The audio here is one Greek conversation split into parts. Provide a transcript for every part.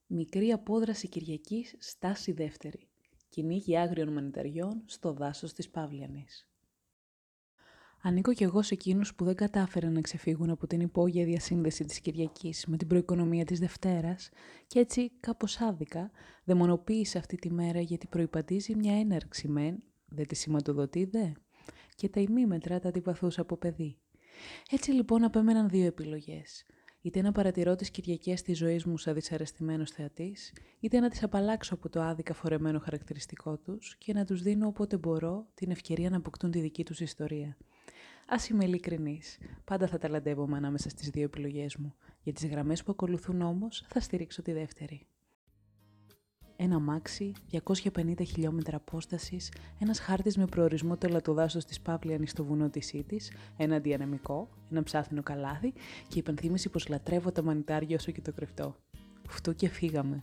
Μικρή απόδραση Κυριακής, στάση δεύτερη. Κυνήγι άγριων μανιταριών στο δάσος της Παύλιανης. Ανήκω κι εγώ σε εκείνους που δεν κατάφεραν να ξεφύγουν από την υπόγεια διασύνδεση της Κυριακής με την προοικονομία της Δευτέρας και έτσι, κάπως άδικα, δαιμονοποίησε αυτή τη μέρα γιατί προϋπατίζει μια έναρξη μεν, δεν τη σηματοδοτεί δε, και τα ημίμετρα τα αντιπαθούσα από παιδί. Έτσι λοιπόν απέμεναν δύο επιλογές. Είτε να παρατηρώ τις Κυριακές της ζωής μου σαν δυσαρεστημένος θεατής, είτε να τις απαλλάξω από το άδικα φορεμένο χαρακτηριστικό τους και να τους δίνω όποτε μπορώ την ευκαιρία να αποκτούν τη δική τους ιστορία. Ας είμαι ειλικρινής, πάντα θα ταλαντεύομαι ανάμεσα στις δύο επιλογές μου. Για τις γραμμές που ακολουθούν όμως θα στηρίξω τη δεύτερη. Ένα αμάξι, 250 χιλιόμετρα απόστασης, ένας χάρτης με προορισμό το λατοδάσος της Παύλιανης στο βουνό της Ήττης, ένα αντιανεμικό, ένα ψάθινο καλάθι και η υπενθύμηση πως λατρεύω τα μανιτάρια όσο και το κρυφτό. Φτού και φύγαμε.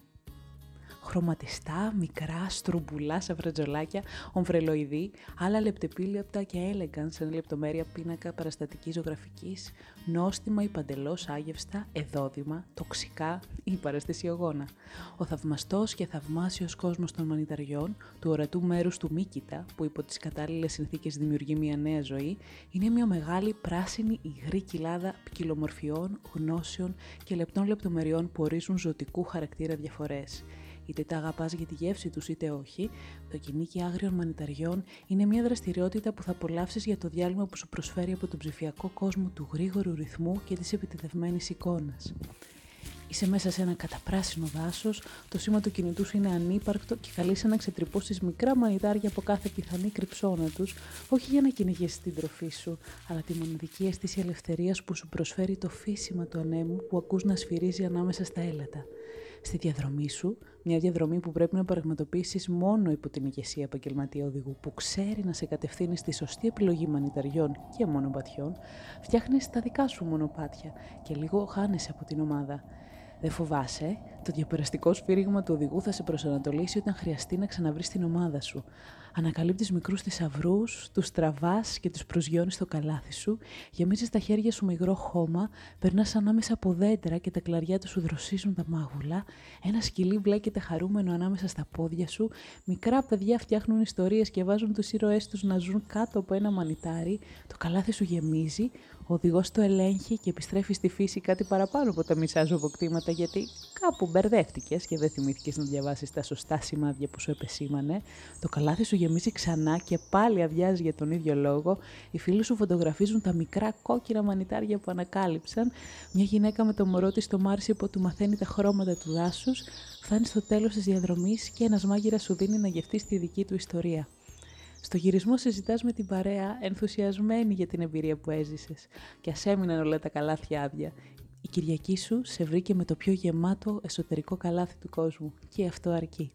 Χρωματιστά, μικρά, στρουμπουλά σαν φρετζολάκια, ομφρελοειδή, άλλα λεπτεπίλεπτα και έλεγαν σαν λεπτομέρεια πίνακα παραστατικής ζωγραφικής, νόστιμα ή παντελώς άγευστα, εδόδημα, τοξικά ή παραστασιογόνα. Ο θαυμαστός και θαυμάσιος κόσμος των μανιταριών, του ορατού μέρους του Μίκητα, που υπό τις κατάλληλες συνθήκες δημιουργεί μια νέα ζωή, είναι μια μεγάλη πράσινη υγρή κοιλάδα ποικιλομορφιών, γνώσεων και λεπτών λεπτομεριών που ορίζουν ζωτικού χαρακτήρα διαφορές. Είτε τα αγαπάς για τη γεύση τους είτε όχι, το κυνήγι άγριων μανιταριών είναι μια δραστηριότητα που θα απολαύσεις για το διάλειμμα που σου προσφέρει από τον ψηφιακό κόσμο του γρήγορου ρυθμού και της επιτεδευμένης εικόνας. Είσαι μέσα σε ένα καταπράσινο δάσος, το σήμα του κινητού σου είναι ανύπαρκτο και καλείσαι να ξετρυπώσεις μικρά μανιτάρια από κάθε πιθανή κρυψώνα τους, όχι για να κυνηγήσεις την τροφή σου, αλλά τη μοναδική αίσθηση ελευθερίας που σου προσφέρει το φύσιμα του ανέμου που ακούς να σφυρίζει ανάμεσα στα έλατα. Στη διαδρομή σου, μια διαδρομή που πρέπει να πραγματοποιήσεις μόνο υπό την ηγεσία επαγγελματία οδηγού που ξέρει να σε κατευθύνει στη σωστή επιλογή μανιταριών και μονοπατιών, φτιάχνεις τα δικά σου μονοπάτια και λίγο χάνεσαι από την ομάδα. Δεν φοβάσαι, το διαπεραστικό σφύριγμα του οδηγού θα σε προσανατολίσει όταν χρειαστεί να ξαναβρεις την ομάδα σου. Ανακαλύπτεις μικρούς θησαυρούς, τους τραβάς και τους προσγειώνεις στο καλάθι σου, γεμίζεις τα χέρια σου με υγρό χώμα, περνάς ανάμεσα από δέντρα και τα κλαριά του σου δροσίζουν τα μάγουλα, ένα σκυλί βλέκεται χαρούμενο ανάμεσα στα πόδια σου, μικρά παιδιά φτιάχνουν ιστορίες και βάζουν τους ήρωές τους να ζουν κάτω από ένα μανιτάρι, το καλάθι σου γεμίζει, ο οδηγός το ελέγχει και επιστρέφει στη φύση κάτι παραπάνω από τα μισά ζωποκτήματα γιατί κάπου μπερδεύτηκες και δεν θυμήθηκες να διαβάσεις τα σωστά σημάδια που σου επεσήμανε. Το καλάθι σου γεμίζει ξανά και πάλι αδειάζει για τον ίδιο λόγο. Οι φίλοι σου φωτογραφίζουν τα μικρά κόκκινα μανιτάρια που ανακάλυψαν. Μια γυναίκα με το μωρό της στο Μάρσιπο του μαθαίνει τα χρώματα του δάσους. Φτάνει στο τέλος της διαδρομής και ένας μάγειρας σου δίνει να γευτείς τη δική του ιστορία. Στο γυρισμό συζητάς με την παρέα, ενθουσιασμένη για την εμπειρία που έζησες. Και ας έμειναν όλα τα καλάθια άδεια. Η Κυριακή σου σε βρήκε με το πιο γεμάτο εσωτερικό καλάθι του κόσμου. Και αυτό αρκεί.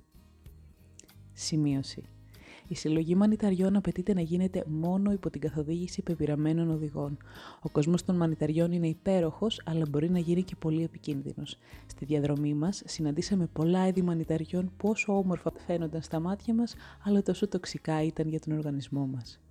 Σημείωση. Η συλλογή μανιταριών απαιτείται να γίνεται μόνο υπό την καθοδήγηση πεπειραμένων οδηγών. Ο κόσμος των μανιταριών είναι υπέροχος, αλλά μπορεί να γίνει και πολύ επικίνδυνος. Στη διαδρομή μας συναντήσαμε πολλά είδη μανιταριών που όσο όμορφα φαίνονταν στα μάτια μας, αλλά τόσο τοξικά ήταν για τον οργανισμό μας.